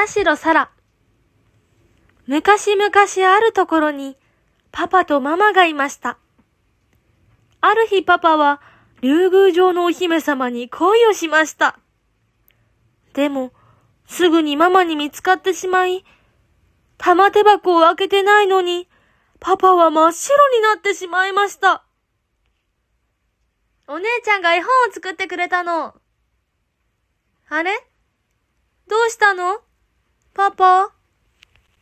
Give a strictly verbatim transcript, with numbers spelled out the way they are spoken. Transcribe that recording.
田代さら。昔々あるところにパパとママがいました。ある日パパは竜宮城のお姫様に恋をしました。でも、すぐにママに見つかってしまい、玉手箱を開けてないのに、パパは真っ白になってしまいました。お姉ちゃんが絵本を作ってくれたの。あれ？どうしたの？パパ？